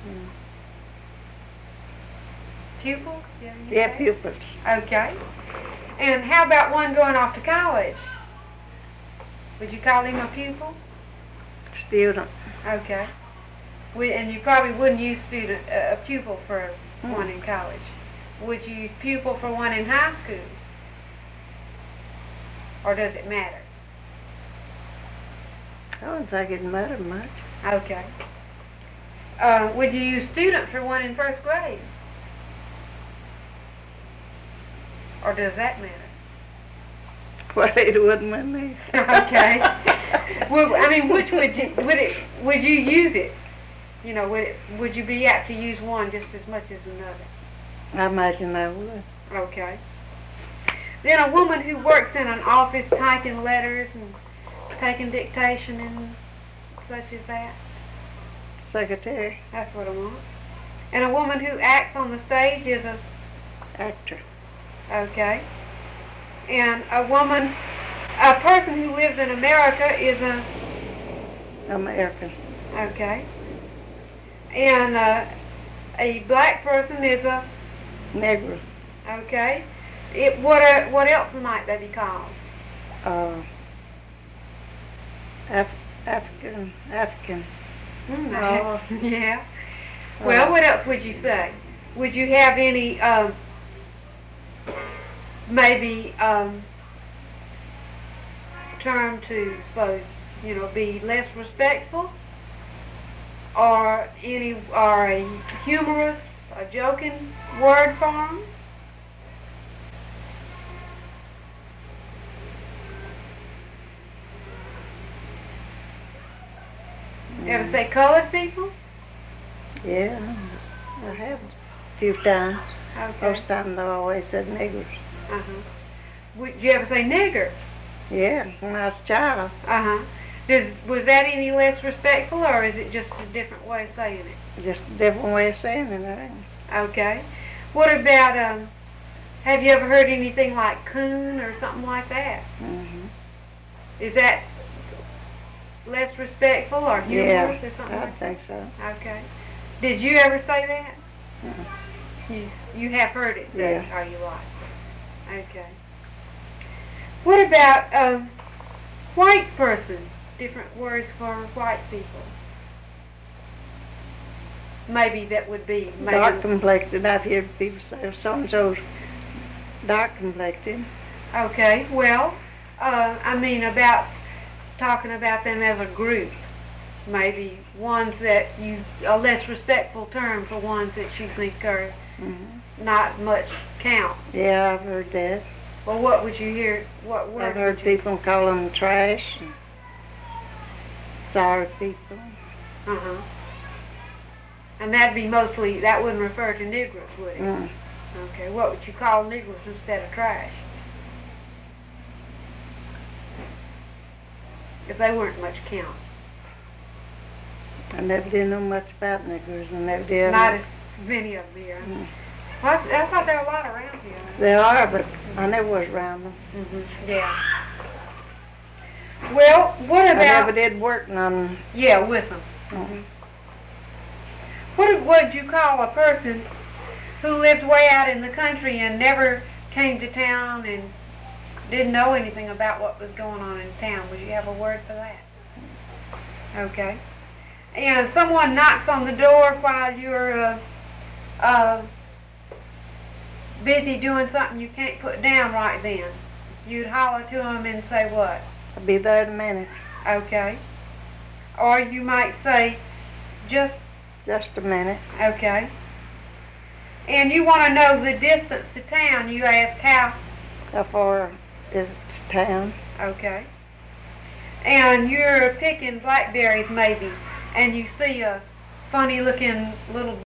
Mm. Pupils? Yeah, pupils. Okay. And how about one going off to college? Would you call him a pupil? Student. Okay. And you probably wouldn't use a pupil for one in college. Would you use pupil for one in high school? Or does it matter? I don't think it mattered much. Okay. Would you use student for one in first grade? Or does that matter? Well, it wouldn't with me. Okay. Well, I mean, which would you use it? You know, would you be apt to use one just as much as another? I imagine I would. Okay. Then a woman who works in an office typing letters and taking dictation and such as that. Secretary. That's what I want. And a woman who acts on the stage is a Actor. okay. And a person who lives in America is a American. okay. And a black person is a Negro. okay. What else might they be called? African. Yeah. Well, what else would you say? Would you have any maybe term to suppose be less respectful, or a humorous, a joking word for them? Ever say colored people? Yeah, I have a few times. Okay. Most times I always said niggers. Would you ever say nigger? Yeah, when I was a child. Was that any less respectful, or is it just a different way of saying it? Just a different way of saying it, I think. Okay. What about, have you ever heard anything like coon or something like that? Mm-hmm. Is that less respectful or humorous or something I like think so. that? Okay. Did you ever say that? Uh-uh. You have heard it said, Yeah. are you like? Okay. What about white person? Different words for white people. Maybe that would be Dark complected. I've heard people say so-and-so's dark complected. Okay. Well, I mean about talking about them as a group. Maybe ones that a less respectful term for ones that you think are not much count. Yeah, I've heard that. Well, what would you hear? What words? I've heard people call them trash and sorry people. And that'd be mostly, that wouldn't refer to Negroes, would it? Mm. Okay. What would you call Negroes instead of trash? If they weren't much count. I never did know much about niggers. I never did. Not as many of them here. Well, I thought there were a lot around here. There are, but I never was around them. Yeah. Well, what about... I never did work none. Yeah, with them. What would you call a person who lived way out in the country and never came to town and didn't know anything about what was going on in town? Would you have a word for that? Okay. And someone knocks on the door while you're busy doing something you can't put down right then. You'd holler to them and say what? I'll be there in a minute. Okay. Or you might say, just a minute. Okay. And you want to know the distance to town, you ask how far is it to town? Okay. And you're picking blackberries maybe, and you see a funny looking little